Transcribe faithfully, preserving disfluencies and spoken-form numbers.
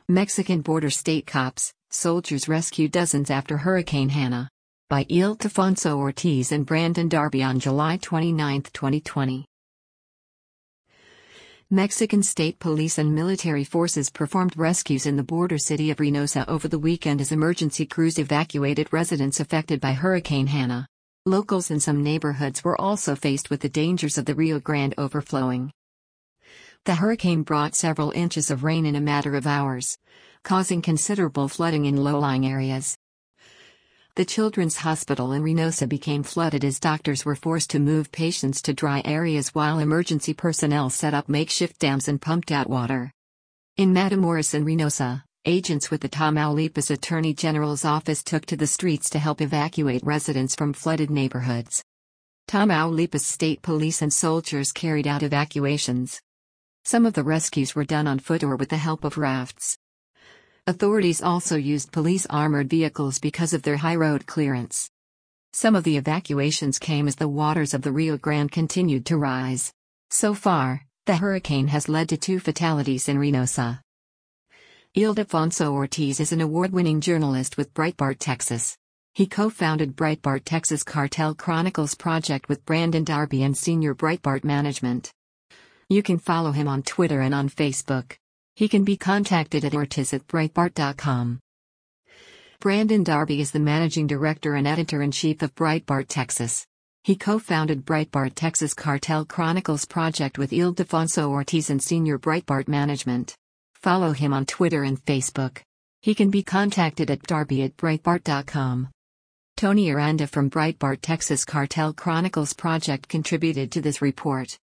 Mexican border state cops, soldiers rescue dozens after Hurricane Hanna. By Ildefonso Ortiz and Brandon Darby on July twenty-ninth, twenty twenty. Mexican state police and military forces performed rescues in the border city of Reynosa over the weekend as emergency crews evacuated residents affected by Hurricane Hanna. Locals in some neighborhoods were also faced with the dangers of the Rio Grande overflowing. The hurricane brought several inches of rain in a matter of hours, causing considerable flooding in low-lying areas. The Children's Hospital in Reynosa became flooded as doctors were forced to move patients to dry areas while emergency personnel set up makeshift dams and pumped out water. In Matamoros and Reynosa, agents with the Tamaulipas Attorney General's office took to the streets to help evacuate residents from flooded neighborhoods. Tamaulipas State Police and soldiers carried out evacuations. Some of the rescues were done on foot or with the help of rafts. Authorities also used police armored vehicles because of their high road clearance. Some of the evacuations came as the waters of the Rio Grande continued to rise. So far, the hurricane has led to two fatalities in Reynosa. Ildefonso Ortiz is an award-winning journalist with Breitbart Texas. He co-founded Breitbart Texas Cartel Chronicles project with Brandon Darby and Senior Breitbart Management. You can follow him on Twitter and on Facebook. He can be contacted at ortiz at breitbart dot com. Brandon Darby is the managing director and editor-in-chief of Breitbart Texas. He co-founded Breitbart Texas Cartel Chronicles project with Ildefonso Ortiz and Senior Breitbart Management. Follow him on Twitter and Facebook. He can be contacted at darby at breitbart dot com. Tony Aranda from Breitbart Texas Cartel Chronicles project contributed to this report.